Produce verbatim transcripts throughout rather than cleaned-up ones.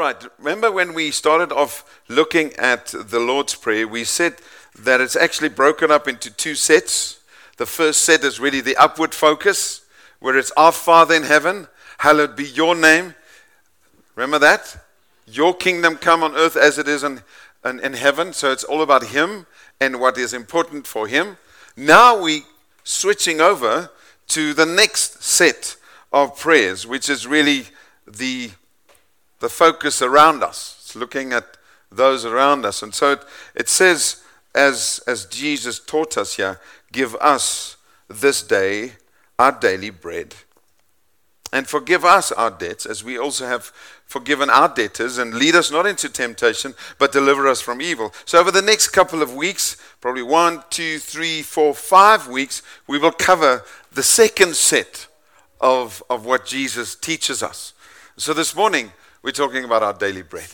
right, remember when we started off looking at the Lord's Prayer, we said that it's actually broken up into two sets. The first set is really the upward focus, where it's our Father in heaven, hallowed be your name. Remember that? Your kingdom come on earth as it is in, in, in heaven. So it's all about Him and what is important for Him. Now we switching over to the next set of prayers, which is really the the focus around us. It's looking at those around us. And so it, it says, as, as Jesus taught us here, give us this day our daily bread. And forgive us our debts, as we also have forgiven our debtors, and lead us not into temptation, but deliver us from evil. So over the next couple of weeks, probably one, two, three, four, five weeks, we will cover the second set of, of what Jesus teaches us. So this morning, we're talking about our daily bread.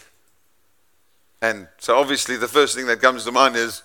And so obviously the first thing that comes to mind is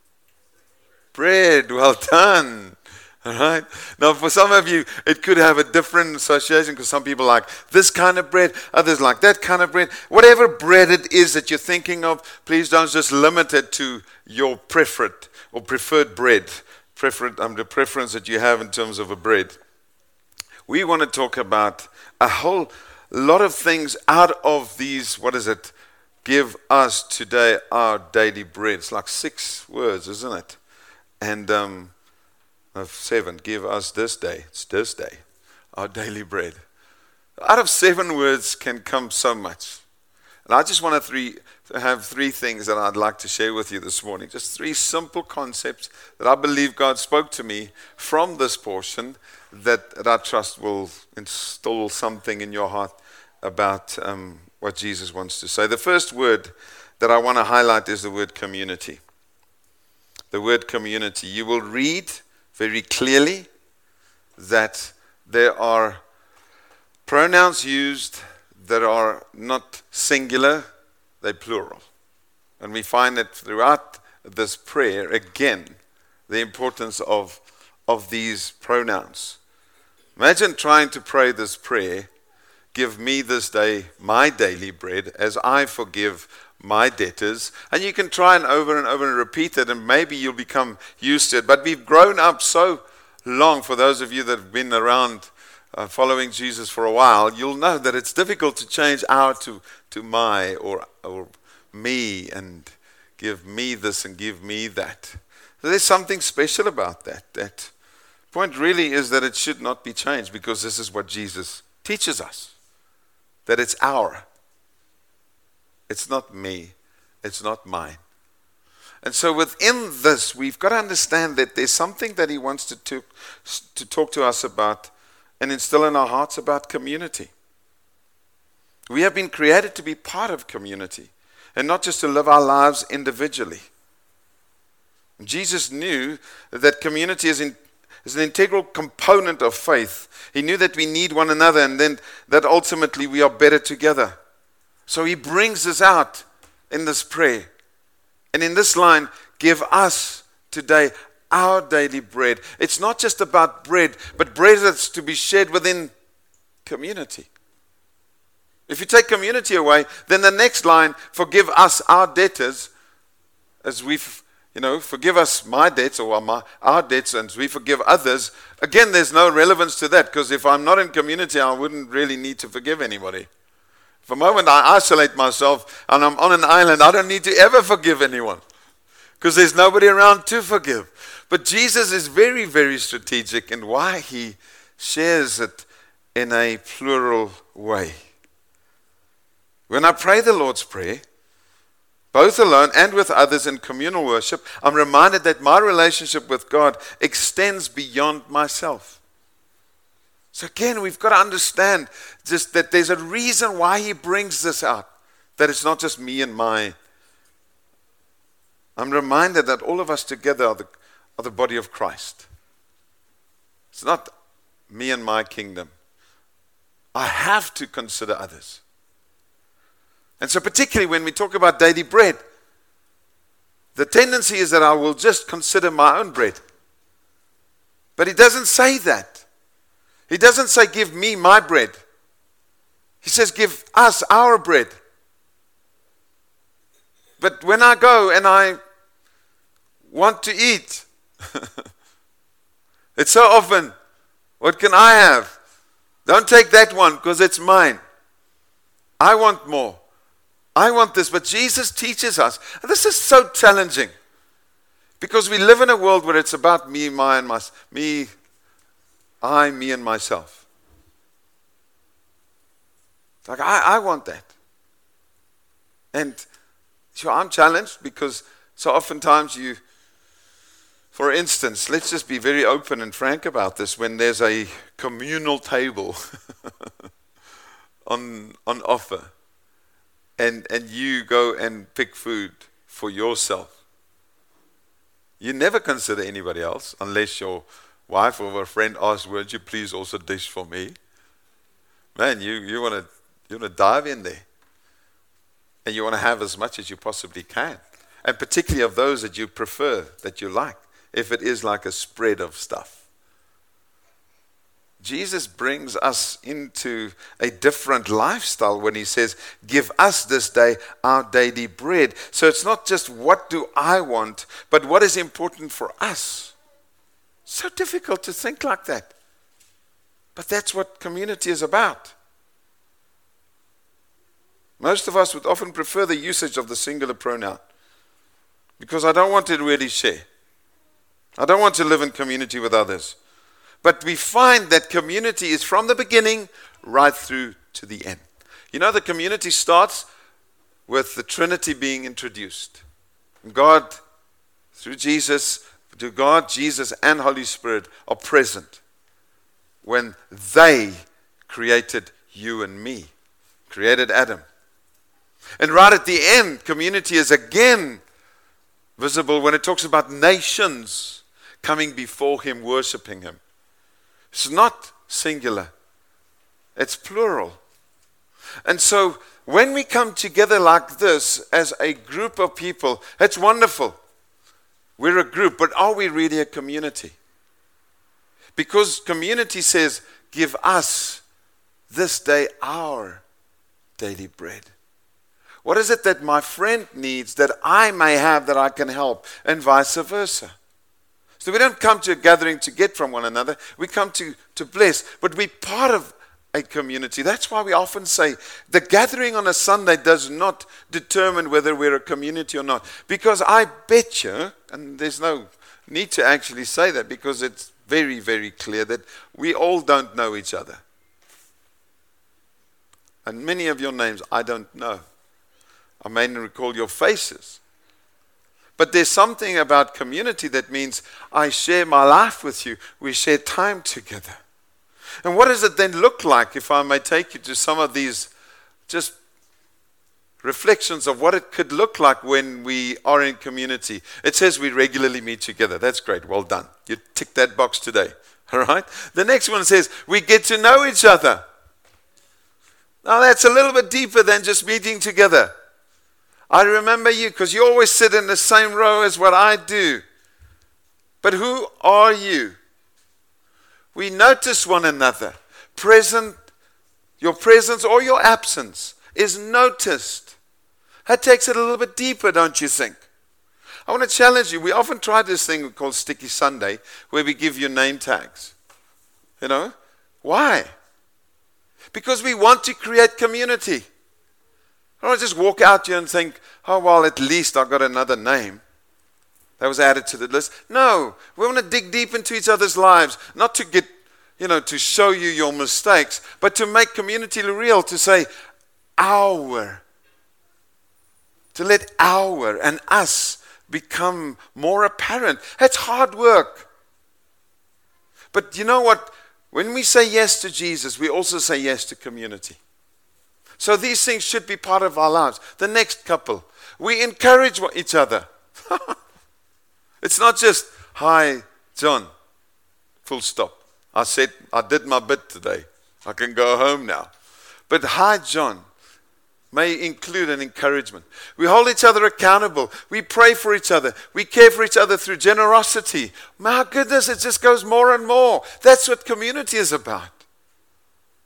bread. Well done. All right. Now for some of you, it could have a different association, because some people like this kind of bread, others like that kind of bread. Whatever bread it is that you're thinking of, please don't just limit it to your preferred or preferred bread, preferred, um, the preference that you have in terms of a bread. We want to talk about a whole A lot of things out of these, what is it? Give us today our daily bread. It's like six words, isn't it? And um, seven, give us this day. It's this day, our daily bread. Out of seven words can come so much. And I just want to three, have three things that I'd like to share with you this morning. Just three simple concepts that I believe God spoke to me from this portion that, that I trust will install something in your heart about um, what Jesus wants to say. The first word that I want to highlight is the word community. The word community. You will read very clearly that there are pronouns used that are not singular, they're plural. And we find that throughout this prayer, again, the importance of, of these pronouns. Imagine trying to pray this prayer, give me this day my daily bread as I forgive my debtors. And you can try and over and over and repeat it, and maybe you'll become used to it. But we've grown up so long, for those of you that have been around uh, following Jesus for a while, you'll know that it's difficult to change our to, to my or, or me and give me this and give me that. There's something special about that. That point really is that it should not be changed, because this is what Jesus teaches us. That it's our. It's not me. It's not mine. And so within this, we've got to understand that there's something that He wants to, to, to talk to us about and instill in our hearts about community. We have been created to be part of community and not just to live our lives individually. Jesus knew that community is in is an integral component of faith. He knew that we need one another, and then that ultimately we are better together. So He brings us out in this prayer. And in this line, give us today our daily bread. It's not just about bread, but bread that's to be shared within community. If you take community away, then the next line, forgive us our debtors, as we've You know, forgive us my debts or my, our debts, and we forgive others. Again, there's no relevance to that, because if I'm not in community, I wouldn't really need to forgive anybody. For a moment I isolate myself and I'm on an island, I don't need to ever forgive anyone, because there's nobody around to forgive. But Jesus is very, very strategic in why He shares it in a plural way. When I pray the Lord's Prayer, both alone and with others in communal worship, I'm reminded that my relationship with God extends beyond myself. So again, we've got to understand just that there's a reason why He brings this out, that it's not just me and my. I'm reminded that all of us together are the, are the body of Christ. It's not me and my kingdom. I have to consider others. And so particularly when we talk about daily bread, the tendency is that I will just consider my own bread. But He doesn't say that. He doesn't say, give me my bread. He says, give us our bread. But when I go and I want to eat, it's so often, what can I have? Don't take that one because it's mine. I want more. I want this. But Jesus teaches us. And this is so challenging. Because we live in a world where it's about me, my, and my, me, I, me, and myself. It's like, I, I want that. And so I'm challenged because so oftentimes you, for instance, let's just be very open and frank about this. When there's a communal table on on offer, and and you go and pick food for yourself, you never consider anybody else unless your wife or a friend asks, "Would you please also dish for me?" Man, you you want to you want to dive in there, and you want to have as much as you possibly can, and particularly of those that you prefer, that you like. If it is like a spread of stuff. Jesus brings us into a different lifestyle when he says, give us this day our daily bread. So it's not just what do I want, but what is important for us. So difficult to think like that. But that's what community is about. Most of us would often prefer the usage of the singular pronoun because I don't want to really share. I don't want to live in community with others. But we find that community is from the beginning right through to the end. You know, the community starts with the Trinity being introduced. God, through Jesus, to God, Jesus, and Holy Spirit are present when they created you and me, created Adam. And right at the end, community is again visible when it talks about nations coming before him, worshiping him. It's not singular. It's plural. And so when we come together like this as a group of people, it's wonderful. We're a group, but are we really a community? Because community says, give us this day our daily bread. What is it that my friend needs that I may have that I can help, and vice versa? So we don't come to a gathering to get from one another. We come to, to bless. But we're part of a community. That's why we often say the gathering on a Sunday does not determine whether we're a community or not. Because I bet you, and there's no need to actually say that because it's very, very clear that we all don't know each other. And many of your names I don't know. I may not recall your faces. But there's something about community that means I share my life with you. We share time together. And what does it then look like, if I may take you to some of these just reflections of what it could look like when we are in community? It says we regularly meet together. That's great. Well done. You tick that box today. All right? The next one says we get to know each other. Now that's a little bit deeper than just meeting together. I remember you because you always sit in the same row as what I do. But who are you? We notice one another. Present, your presence or your absence is noticed. That takes it a little bit deeper, don't you think? I want to challenge you. We often try this thing called Sticky Sunday where we give you name tags. You know? Why? Because we want to create community. I don't just walk out here and think, oh, well, at least I've got another name that was added to the list. No, we want to dig deep into each other's lives, not to get, you know, to show you your mistakes, but to make community real, to say, our, to let our and us become more apparent. That's hard work. But you know what? When we say yes to Jesus, we also say yes to community. So these things should be part of our lives. The next couple, we encourage each other. It's not just, hi, John, full stop. I said, I did my bit today. I can go home now. But hi, John, may include an encouragement. We hold each other accountable. We pray for each other. We care for each other through generosity. My goodness, it just goes more and more. That's what community is about.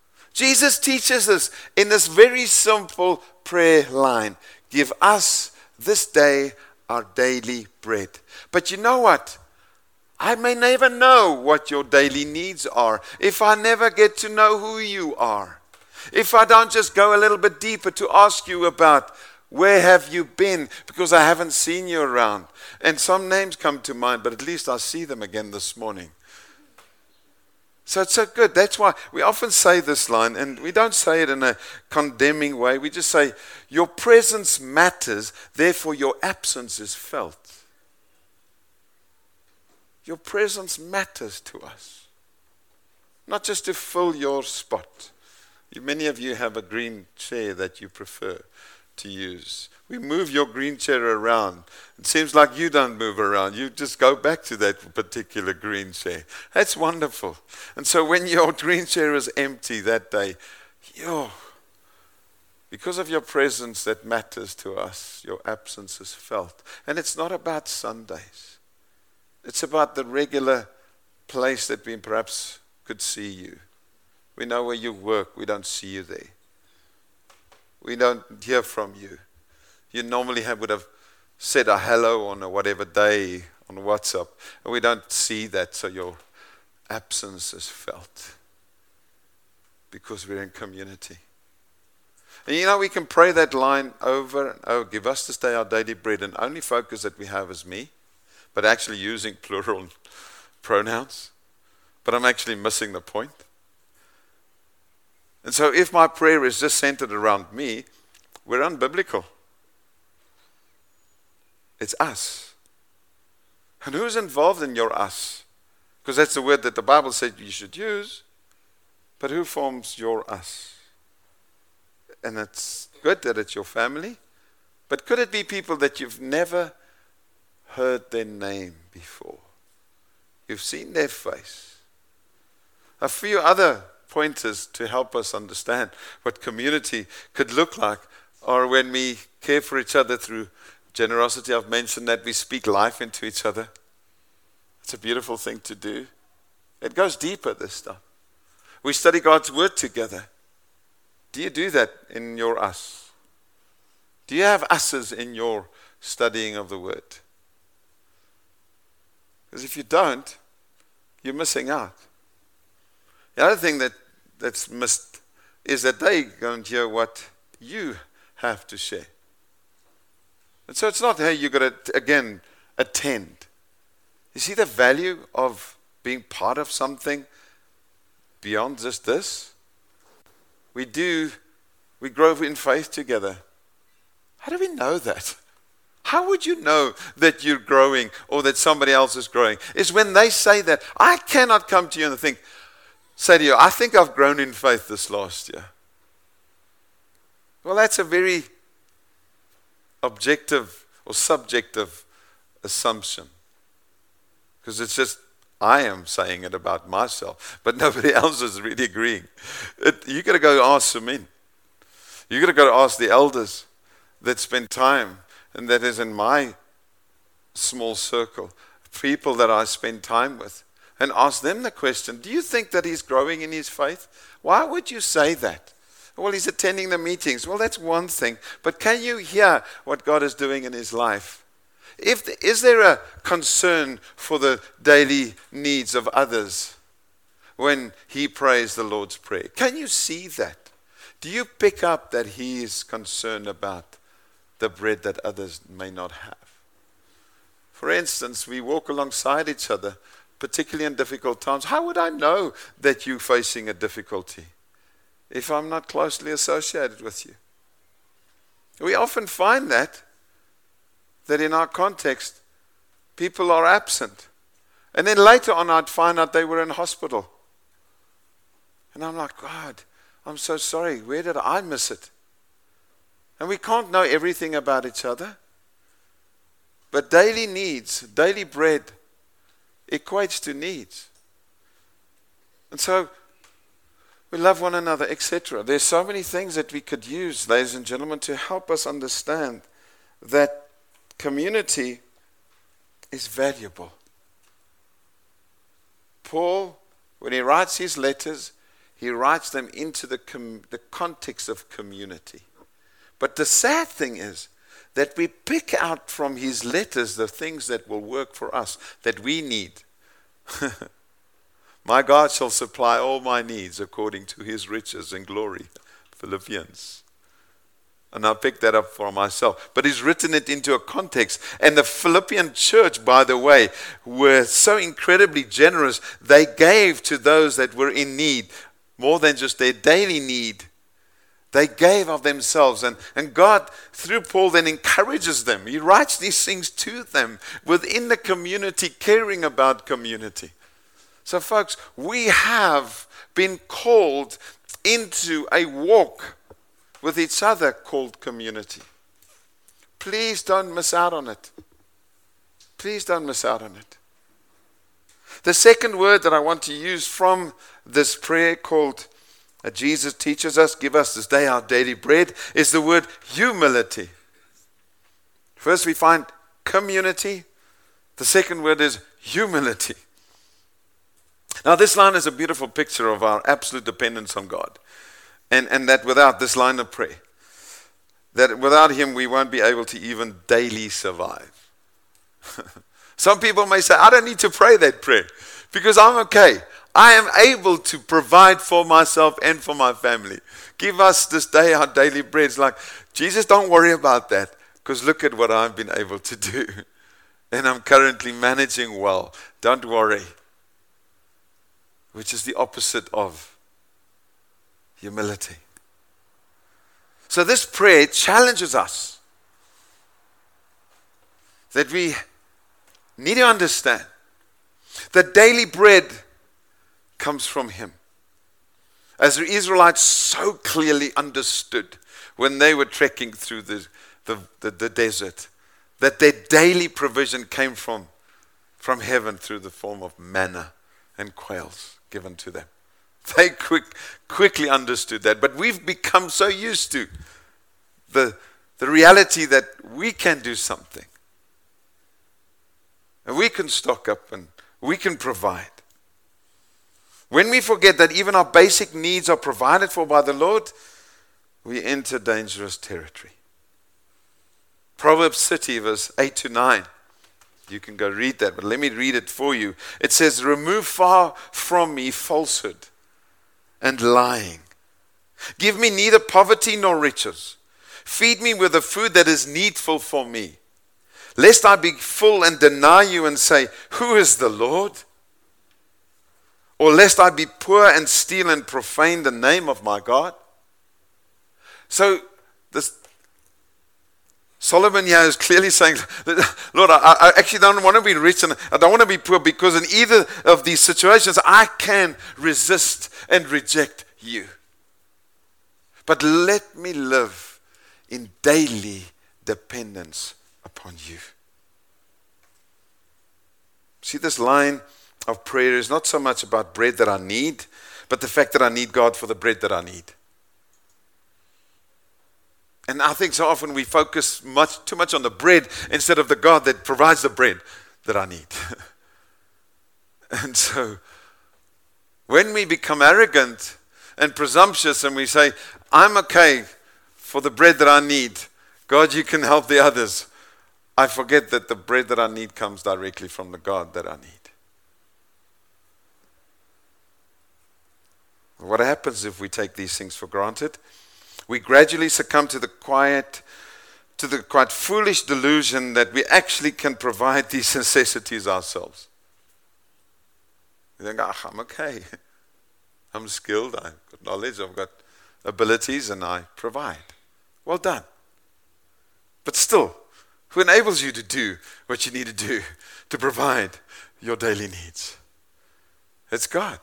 Jesus teaches us in this very simple prayer line, give us this day our daily bread. But you know what? I may never know what your daily needs are if I never get to know who you are. If I don't just go a little bit deeper to ask you about where have you been, because I haven't seen you around. And some names come to mind, but at least I see them again this morning. So it's so good. That's why we often say this line, and we don't say it in a condemning way. We just say, your presence matters, therefore your absence is felt. Your presence matters to us. Not just to fill your spot. Many of you have a green chair that you prefer to use. We move your green chair around. It seems like you don't move around. You just go back to that particular green chair. That's wonderful. And so when your green chair is empty that day, yo, because of your presence that matters to us, your absence is felt. And it's not about Sundays. It's about the regular place that we perhaps could see you. We know where you work. We don't see you there. We don't hear from you. You normally have, would have said a hello on a whatever day on WhatsApp. And we don't see that, so your absence is felt. Because we're in community. And you know, we can pray that line over and over. Give us this day our daily bread. And only focus that we have is me. But actually using plural pronouns. But I'm actually missing the point. And so if my prayer is just centered around me, we're unbiblical. It's us. And who's involved in your us? Because that's the word that the Bible said you should use. But who forms your us? And it's good that it's your family. But could it be people that you've never heard their name before? You've seen their face. A few other pointers to help us understand what community could look like are when we care for each other through generosity. I've mentioned that we speak life into each other. It's a beautiful thing to do. It goes deeper, this stuff. We study God's word together. Do you do that in your us? Do you have us's in your studying of the word? Because if you don't, you're missing out. The other thing that, that's missed is that they don't hear what you have to share. And so it's not, hey, you've got to, again, attend. You see the value of being part of something beyond just this? We do, we grow in faith together. How do we know that? How would you know that you're growing or that somebody else is growing? It's when they say that. I cannot come to you and think, say to you, I think I've grown in faith this last year. Well, that's a very objective or subjective assumption. Because it's just, I am saying it about myself, but nobody else is really agreeing. It, you got to go ask some in. You got to go ask the elders that spend time, and that is in my small circle, people that I spend time with, and ask them the question, do you think that he's growing in his faith? Why would you say that? Well, he's attending the meetings. Well, that's one thing. But can you hear what God is doing in his life? If the, is there a concern for the daily needs of others when he prays the Lord's Prayer? Can you see that? Do you pick up that he is concerned about the bread that others may not have? For instance, we walk alongside each other, particularly in difficult times. How would I know that you're facing a difficulty if I'm not closely associated with you? We often find that, that in our context, people are absent. And then later on, I'd find out they were in hospital. And I'm like, God, I'm so sorry. Where did I miss it? And we can't know everything about each other. But daily needs, daily bread, equates to needs. And so we love one another, et cetera. There's so many things that we could use, ladies and gentlemen, to help us understand that community is valuable. Paul, when he writes his letters, he writes them into the, com- the context of community. But the sad thing is that we pick out from his letters the things that will work for us, that we need. My God shall supply all my needs according to his riches and glory. Philippians. And I picked that up for myself. But he's written it into a context. And the Philippian church, by the way, were so incredibly generous. They gave to those that were in need more than just their daily need. They gave of themselves. And, and God, through Paul, then encourages them. He writes these things to them within the community, caring about community. So folks, we have been called into a walk with each other called community. Please don't miss out on it. Please don't miss out on it. The second word that I want to use from this prayer called that Jesus teaches us, give us this day our daily bread, is the word humility. First we find community. The second word is humility. Now this line is a beautiful picture of our absolute dependence on God. And, and that without this line of prayer, that without him we won't be able to even daily survive. Some people may say, I don't need to pray that prayer because I'm okay. I am able to provide for myself and for my family. Give us this day our daily bread. It's like, Jesus, don't worry about that because look at what I've been able to do. And I'm currently managing well. Don't worry. Which is the opposite of humility. So this prayer challenges us that we need to understand that daily bread comes from him. As the Israelites so clearly understood when they were trekking through the, the, the, the desert, that their daily provision came from, from heaven through the form of manna and quails given to them. They quick, quickly understood that. But we've become so used to the, the reality that we can do something. And we can stock up and we can provide. When we forget that even our basic needs are provided for by the Lord, we enter dangerous territory. Proverbs thirty, verse eight to nine. You can go read that, but let me read it for you. It says, remove far from me falsehood and lying. Give me neither poverty nor riches. Feed me with the food that is needful for me. Lest I be full and deny you and say, who is the Lord? Or lest I be poor and steal and profane the name of my God? So this Solomon here is clearly saying, Lord, I, I actually don't want to be rich and I don't want to be poor because in either of these situations I can resist and reject you. But let me live in daily dependence upon you. See, this line of prayer is not so much about bread that I need, but the fact that I need God for the bread that I need. And I think so often we focus much too much on the bread instead of the God that provides the bread that I need. And so when we become arrogant and presumptuous and we say, I'm okay for the bread that I need, God, you can help the others, I forget that the bread that I need comes directly from the God that I need. What happens if we take these things for granted? We gradually succumb to the quiet, to the quite foolish delusion that we actually can provide these necessities ourselves. You think, ah, I'm okay. I'm skilled, I've got knowledge, I've got abilities, and I provide. Well done. But still, who enables you to do what you need to do to provide your daily needs? It's God.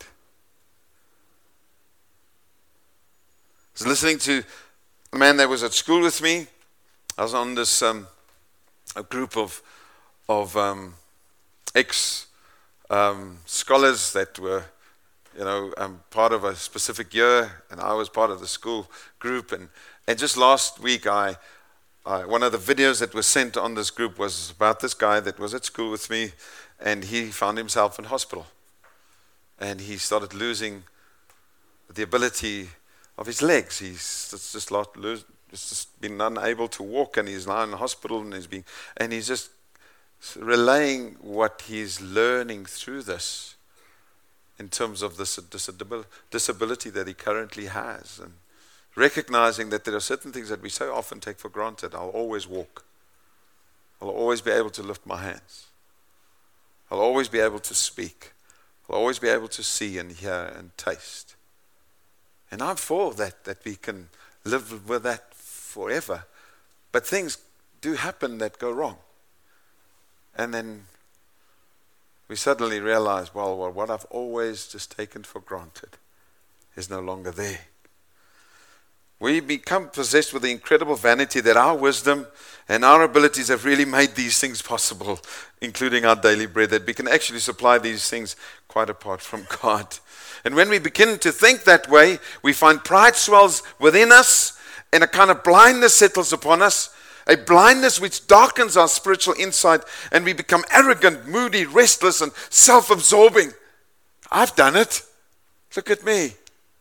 I was listening to a man that was at school with me. I was on this um, a group of of um, ex um, scholars that were, you know, um, part of a specific year, and I was part of the school group. And, and just last week, I, I one of the videos that was sent on this group was about this guy that was at school with me, and he found himself in hospital, and he started losing the ability of his legs. He's just lost, lose, He's just been unable to walk, and he's now in the hospital, and he's been, and he's just relaying what he's learning through this in terms of this disability that he currently has, and recognizing that there are certain things that we so often take for granted. I'll always walk. I'll always be able to lift my hands. I'll always be able to speak. I'll always be able to see and hear and taste. And I'm for that, that we can live with that forever. But things do happen that go wrong. And then we suddenly realize, well, well, what I've always just taken for granted is no longer there. We become possessed with the incredible vanity that our wisdom and our abilities have really made these things possible, including our daily bread, that we can actually supply these things quite apart from God. And when we begin to think that way, we find pride swells within us, and a kind of blindness settles upon us, a blindness which darkens our spiritual insight, and we become arrogant, moody, restless, and self-absorbing. I've done it. Look at me.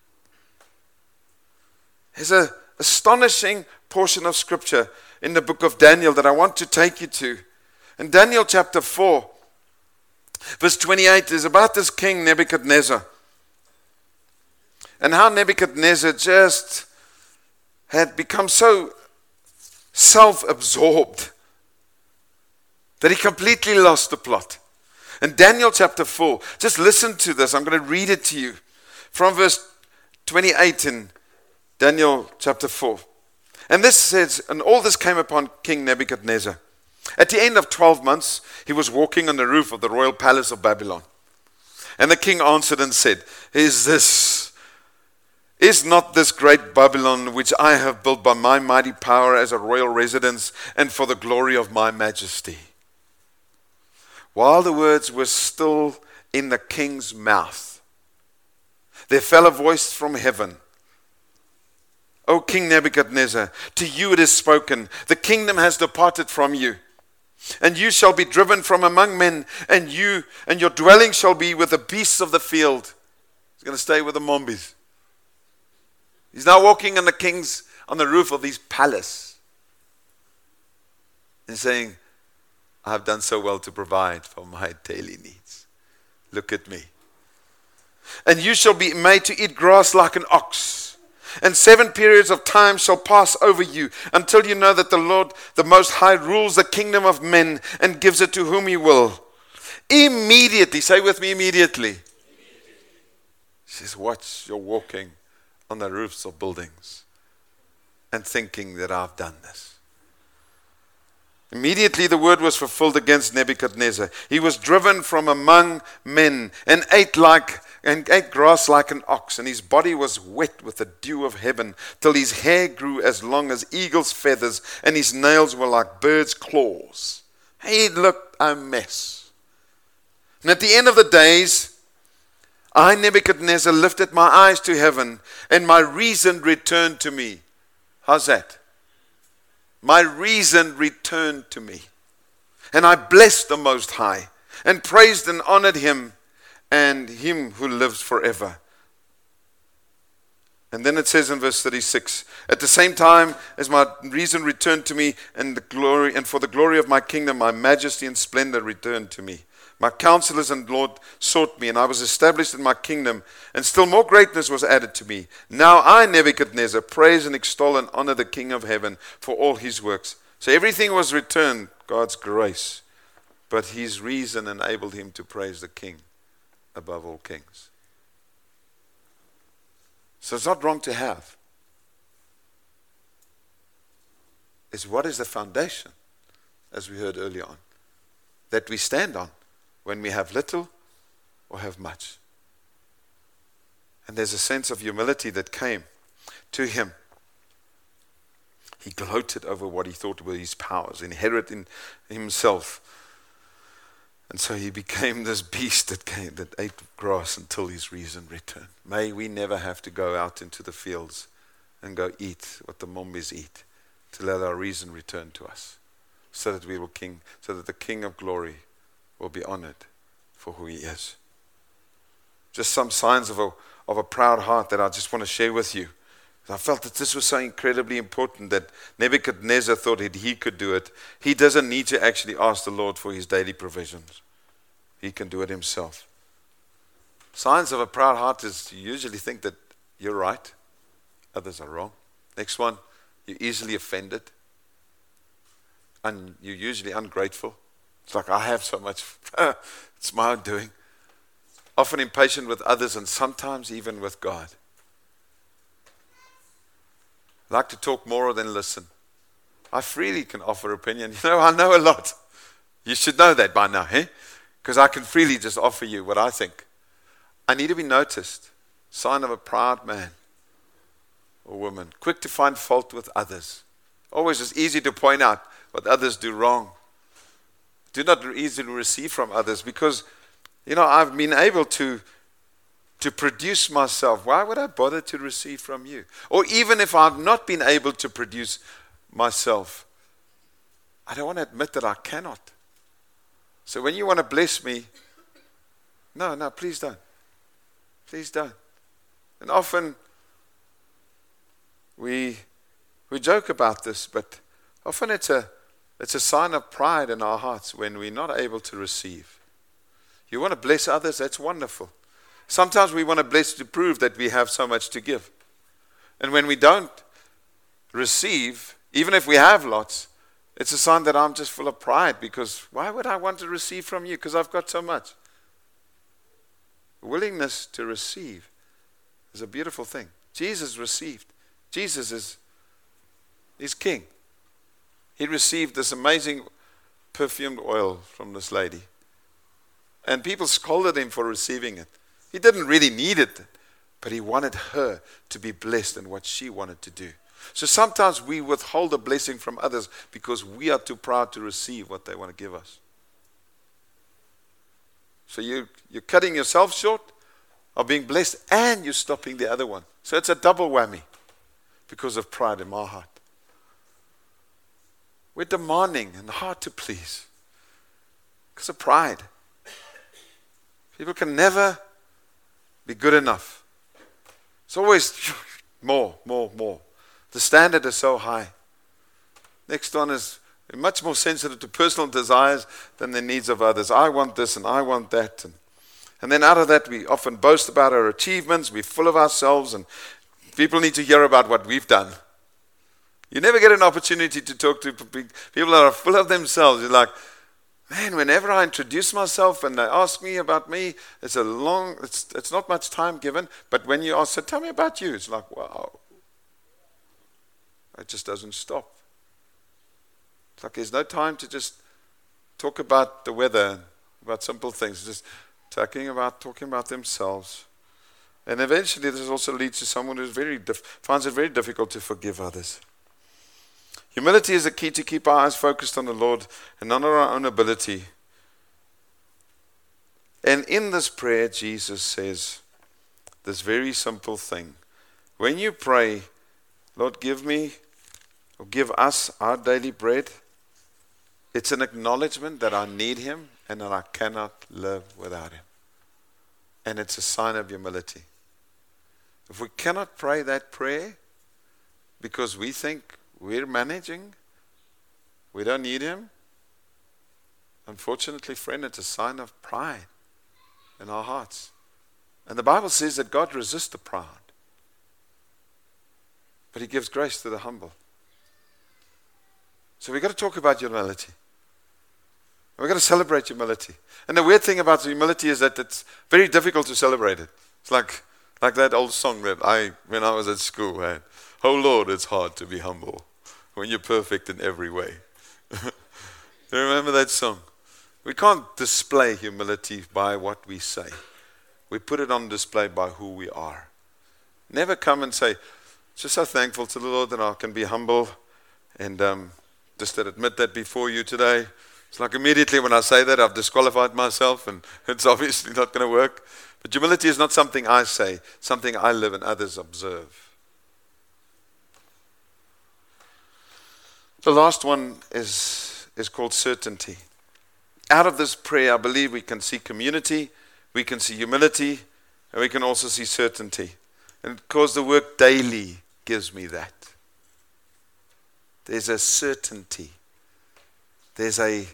There's an astonishing portion of scripture in the book of Daniel that I want to take you to. In Daniel chapter four, verse twenty-eight is about this king Nebuchadnezzar. And how Nebuchadnezzar just had become so self-absorbed that he completely lost the plot. In Daniel chapter four, just listen to this. I'm going to read it to you from verse twenty-eight in Daniel chapter four. And this says, and all this came upon King Nebuchadnezzar. At the end of twelve months, he was walking on the roof of the royal palace of Babylon. And the king answered and said, Is this, is not this great Babylon, which I have built by my mighty power as a royal residence and for the glory of my majesty? While the words were still in the king's mouth, there fell a voice from heaven. O King Nebuchadnezzar, to you it is spoken, the kingdom has departed from you, and you shall be driven from among men, and you and your dwelling shall be with the beasts of the field. He's going to stay with the mombies. He's now walking on the king's, on the roof of his palace, and saying, I have done so well to provide for my daily needs. Look at me. And you shall be made to eat grass like an ox. And seven periods of time shall pass over you until you know that the Lord, the Most High, rules the kingdom of men and gives it to whom he will. Immediately, say with me, immediately. Immediately. He says, watch, you're walking on the roofs of buildings and thinking that I've done this. Immediately the word was fulfilled against Nebuchadnezzar. He was driven from among men and ate like and ate grass like an ox, and his body was wet with the dew of heaven, till his hair grew as long as eagle's feathers, and his nails were like birds' claws. He looked a mess. And at the end of the days, I, Nebuchadnezzar, lifted my eyes to heaven, and my reason returned to me. How's that? My reason returned to me. And I blessed the Most High, and praised and honored him, and him who lives forever. And then it says in verse thirty-six, at the same time as my reason returned to me, and the glory, and for the glory of my kingdom, my majesty and splendor returned to me. My counselors and Lord sought me, and I was established in my kingdom, and still more greatness was added to me. Now I, Nebuchadnezzar, praise and extol and honor the King of heaven for all his works. So everything was returned, God's grace, but his reason enabled him to praise the King above all kings. So it's not wrong to have. It's what is the foundation, as we heard earlier on, that we stand on when we have little or have much. And there's a sense of humility that came to him. He gloated over what he thought were his powers, inherent in himself. And so he became this beast that came, that ate grass until his reason returned. May we never have to go out into the fields and go eat what the mombies eat, to let our reason return to us, so that we will king, so that the King of glory will be honored for who he is. Just some signs of a of a proud heart that I just want to share with you. I felt that this was so incredibly important that Nebuchadnezzar thought that he could do it. He doesn't need to actually ask the Lord for his daily provisions. He can do it himself. Signs of a proud heart is you usually think that you're right, others are wrong. Next one, you're easily offended. And you're usually ungrateful. It's like, I have so much. It's my own doing. Often impatient with others and sometimes even with God. I like to talk more than listen. I freely can offer opinion. You know, I know a lot. You should know that by now, eh? Because I can freely just offer you what I think. I need to be noticed. Sign of a proud man or woman. Quick to find fault with others. Always it's easy to point out what others do wrong. Do not easily receive from others because, you know, I've been able to to produce myself. Why would I bother to receive from you? Or even if I've not been able to produce myself, I don't want to admit that I cannot. So when you want to bless me, no, no, please don't. Please don't. And often we we joke about this, but often it's a it's a sign of pride in our hearts when we're not able to receive. You want to bless others, that's wonderful. Sometimes we want to bless to prove that we have so much to give. And when we don't receive, even if we have lots, it's a sign that I'm just full of pride because why would I want to receive from you? Because I've got so much. Willingness to receive is a beautiful thing. Jesus received. Jesus is, is king. He received this amazing perfumed oil from this lady. And people scolded him for receiving it. He didn't really need it, but he wanted her to be blessed in what she wanted to do. So sometimes we withhold a blessing from others because we are too proud to receive what they want to give us. So you, you're cutting yourself short of being blessed and you're stopping the other one. So it's a double whammy because of pride in my heart. We're demanding and hard to please because of pride. People can never be good enough. It's always more, more, more. The standard is so high. Next one is much more sensitive to personal desires than the needs of others. I want this and I want that. And, and then out of that, we often boast about our achievements. We're full of ourselves and people need to hear about what we've done. You never get an opportunity to talk to people that are full of themselves. You're like, man, whenever I introduce myself and they ask me about me, it's a long, it's it's not much time given. But when you ask, so tell me about you, it's like, wow. It just doesn't stop. It's like there's no time to just talk about the weather, about simple things. It's just talking about talking about themselves. And eventually this also leads to someone who very dif- finds it very difficult to forgive others. Humility is the key to keep our eyes focused on the Lord and not on our own ability. And in this prayer, Jesus says this very simple thing. When you pray, Lord, give me or give us our daily bread, it's an acknowledgement that I need Him and that I cannot live without Him. And it's a sign of humility. If we cannot pray that prayer because we think we're managing, we don't need Him, unfortunately, friend, it's a sign of pride in our hearts. And the Bible says that God resists the proud, but He gives grace to the humble. So we've got to talk about humility. We've got to celebrate humility. And the weird thing about humility is that it's very difficult to celebrate it. It's like like that old song that I, when I was at school, had, oh Lord, it's hard to be humble when you're perfect in every way. You remember that song? We can't display humility by what we say. We put it on display by who we are. Never come and say, just so thankful to the Lord that I can be humble and um, just to admit that before you today. It's like immediately when I say that, I've disqualified myself and it's obviously not going to work. But humility is not something I say, something I live and others observe. The last one is, is called certainty. Out of this prayer, I believe we can see community, we can see humility, and we can also see certainty. And it calls the word daily gives me that. There's a certainty. There's a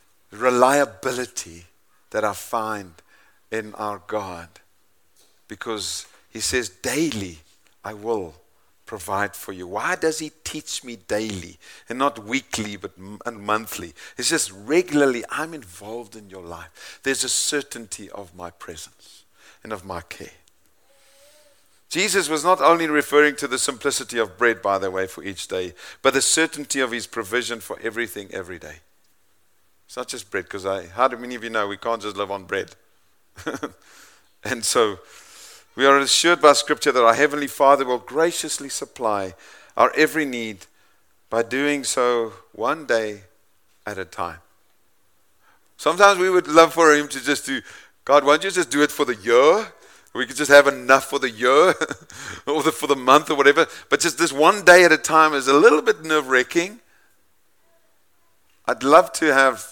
reliability that I find in our God, because he says daily I will provide for you. Why does he teach me daily and not weekly but m- and monthly? It's just regularly. I'm involved in your life. There's a certainty of my presence and of my care. Jesus was not only referring to the simplicity of bread, by the way, for each day, but the certainty of his provision for everything every day. It's not just bread, because I, how do many of you know we can't just live on bread? And so we are assured by Scripture that our Heavenly Father will graciously supply our every need by doing so one day at a time. Sometimes we would love for him to just do, God, why don't you just do it for the year? We could just have enough for the year or the, for the month or whatever. But just this one day at a time is a little bit nerve-wracking. I'd love to have,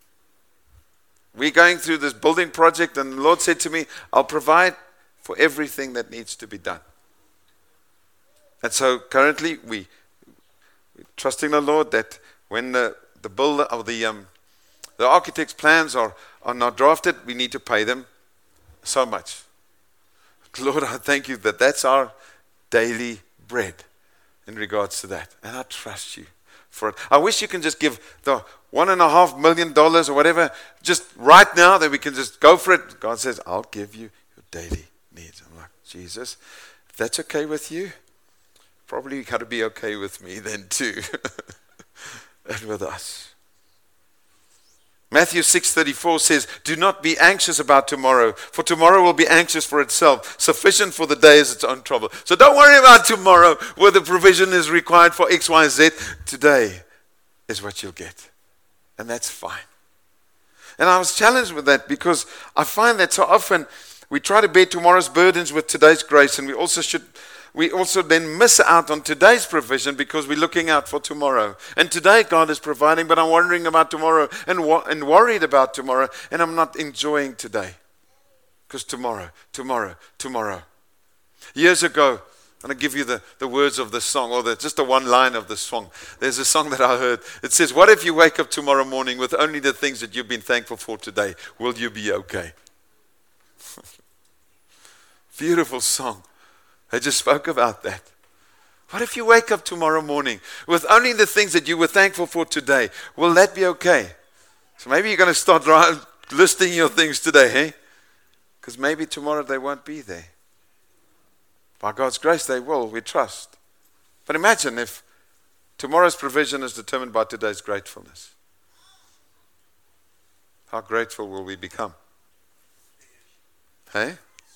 we're going through this building project, and the Lord said to me, I'll provide for everything that needs to be done. And so currently we, we're trusting the Lord that when the, the builder or the um, the architect's plans are, are not drafted, we need to pay them so much. Lord, I thank you that that's our daily bread in regards to that. And I trust you for it. I wish you can just give the one and a half million dollars or whatever, just right now, that we can just go for it. God says, I'll give you your daily needs. I'm like, Jesus, if that's okay with you, probably got to be okay with me then too. And with us. Matthew six thirty-four says, do not be anxious about tomorrow, for tomorrow will be anxious for itself. Sufficient for the day is its own trouble. So don't worry about tomorrow, where the provision is required for X, Y, Z. Today is what you'll get. And that's fine. And I was challenged with that, because I find that so often we try to bear tomorrow's burdens with today's grace, and we also should we also then miss out on today's provision because we're looking out for tomorrow. And today God is providing, but I'm wondering about tomorrow and, wo- and worried about tomorrow, and I'm not enjoying today. Because tomorrow, tomorrow, tomorrow. Years ago, I'm going to give you the, the words of the song, or the, just the one line of the song. There's a song that I heard. It says, what if you wake up tomorrow morning with only the things that you've been thankful for today? Will you be okay? Beautiful song. I just spoke about that. What if you wake up tomorrow morning with only the things that you were thankful for today? Will that be okay? So maybe you're going to start listing your things today, hey? Because maybe tomorrow they won't be there. By God's grace, they will. We trust. But imagine if tomorrow's provision is determined by today's gratefulness. How grateful will we become? Hey?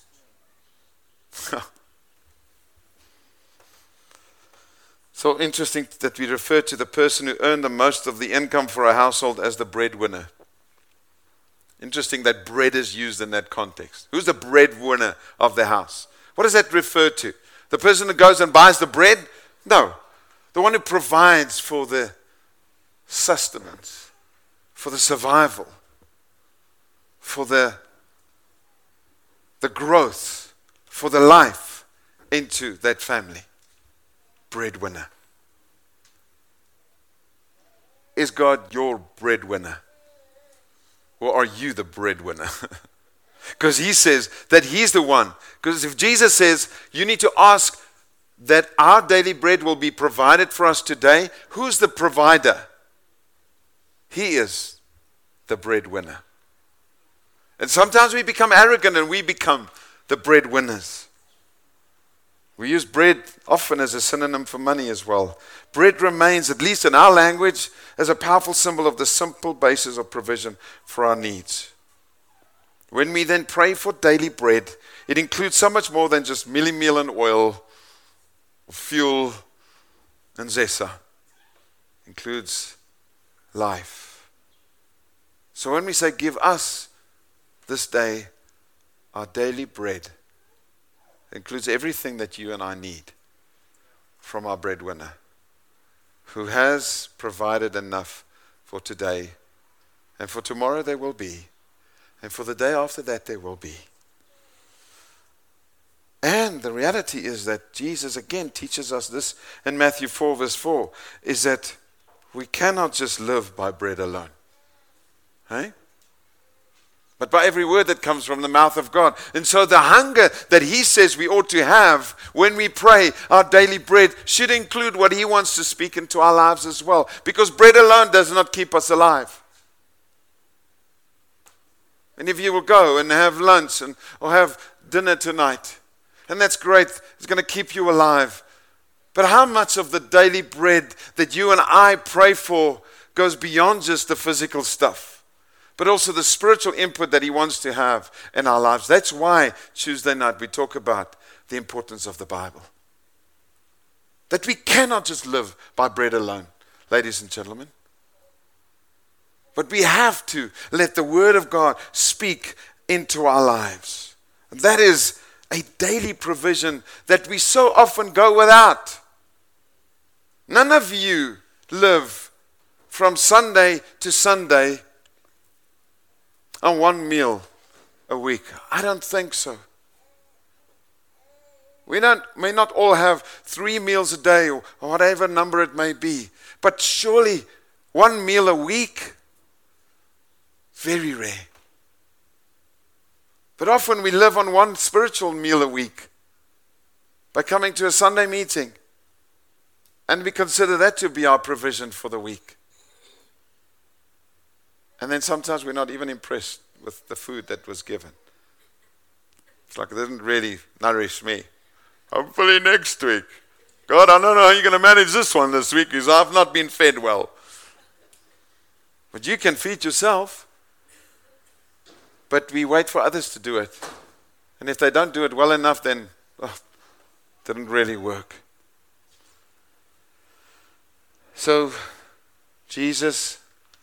So interesting that we refer to the person who earned the most of the income for a household as the breadwinner. Interesting that bread is used in that context. Who's the breadwinner of the house? What does that refer to? The person who goes and buys the bread? No. The one who provides for the sustenance, for the survival, for the, the growth, for the life into that family. Breadwinner. Is God your breadwinner? Or are you the breadwinner? Because he says that he's the one. Because if Jesus says you need to ask that our daily bread will be provided for us today, who's the provider? He is the breadwinner. And sometimes we become arrogant and we become the breadwinners. We use bread often as a synonym for money as well. Bread remains, at least in our language, as a powerful symbol of the simple basis of provision for our needs. When we then pray for daily bread, it includes so much more than just milli meal and oil, fuel and zesa. It includes life. So when we say, give us this day our daily bread, it includes everything that you and I need from our breadwinner, who has provided enough for today, and for tomorrow there will be, and for the day after that there will be. And the reality is that Jesus again teaches us this in Matthew four verse four, is that we cannot just live by bread alone. Hey? But by every word that comes from the mouth of God. And so the hunger that he says we ought to have when we pray, our daily bread, should include what he wants to speak into our lives as well. Because bread alone does not keep us alive. And if you will go and have lunch and or have dinner tonight, and that's great, it's going to keep you alive. But how much of the daily bread that you and I pray for goes beyond just the physical stuff, but also the spiritual input that he wants to have in our lives? That's why Tuesday night we talk about the importance of the Bible. That we cannot just live by bread alone, ladies and gentlemen. But we have to let the Word of God speak into our lives. And that is a daily provision that we so often go without. None of you live from Sunday to Sunday on one meal a week. I don't think so. We don't, may not all have three meals a day or whatever number it may be. But surely one meal a week, very rare. But often we live on one spiritual meal a week by coming to a Sunday meeting. And we consider that to be our provision for the week. And then sometimes we're not even impressed with the food that was given. It's like it didn't really nourish me. Hopefully next week. God, I don't know how you're going to manage this one this week because I've not been fed well. But you can feed yourself. But we wait for others to do it. And if they don't do it well enough, then oh, it didn't really work. So Jesus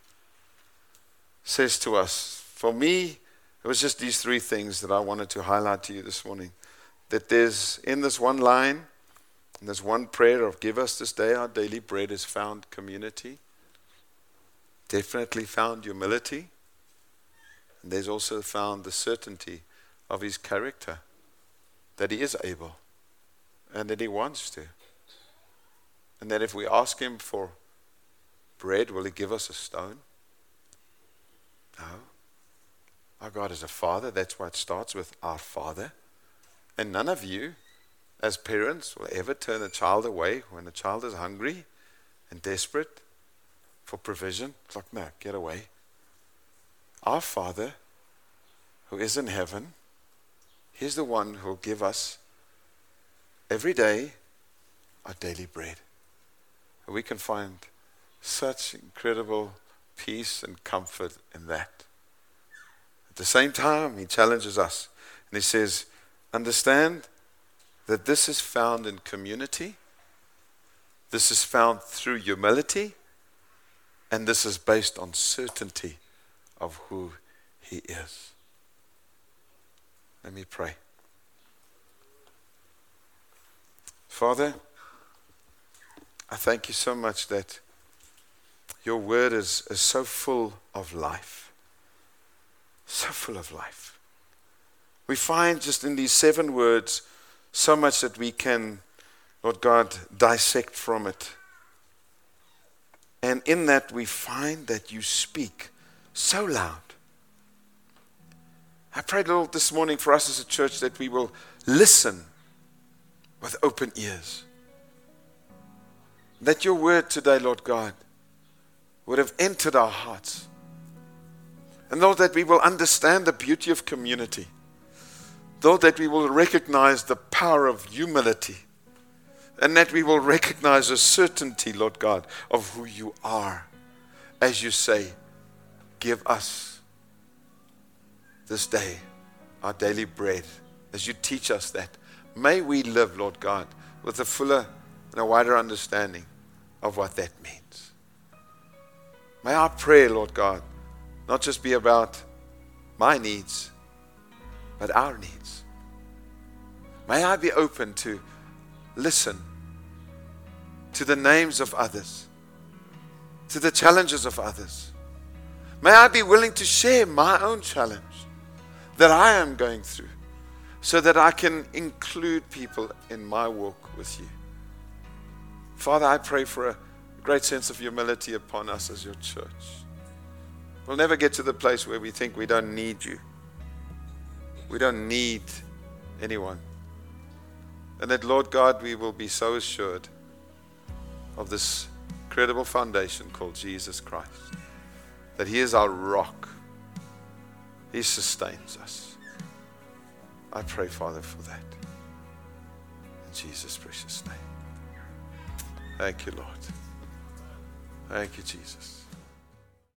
says to us, for me, it was just these three things that I wanted to highlight to you this morning. That there's, in this one line, in this one prayer of give us this day our daily bread, is found community. Definitely found humility. And there's also found the certainty of his character, that he is able and that he wants to. And that if we ask him for bread, will he give us a stone? No. Our God is a father. That's why it starts with our Father. And none of you, as parents, will ever turn a child away when a child is hungry and desperate for provision. It's like, no, get away. Our Father, who is in heaven, he's the one who will give us every day our daily bread. And we can find such incredible peace and comfort in that. At the same time, he challenges us and he says, understand that this is found in community, this is found through humility, and this is based on certainty of who he is. Let me pray. Father, I thank you so much that your word is, is so full of life. So full of life. We find just in these seven words so much that we can, Lord God, dissect from it. And in that we find that you speak so loud. I pray, Lord, this morning for us as a church that we will listen with open ears. That your word today, Lord God, would have entered our hearts. And Lord, that we will understand the beauty of community. Lord, that we will recognize the power of humility. And that we will recognize the certainty, Lord God, of who you are. As you say, give us this day our daily bread. As you teach us that, may we live, Lord God, with a fuller and a wider understanding of what that means. May our prayer, Lord God, not just be about my needs, but our needs. May I be open to listen to the names of others, to the challenges of others. May I be willing to share my own challenge that I am going through. so that I can include people in my walk with you. Father, I pray for a great sense of humility upon us as your church. We'll never get to the place where we think we don't need you. We don't need anyone. And that, Lord God, we will be so assured of this credible foundation called Jesus Christ, that He is our rock. He sustains us. I pray, Father, for that. In Jesus' precious name. Thank you, Lord. Thank you, Jesus.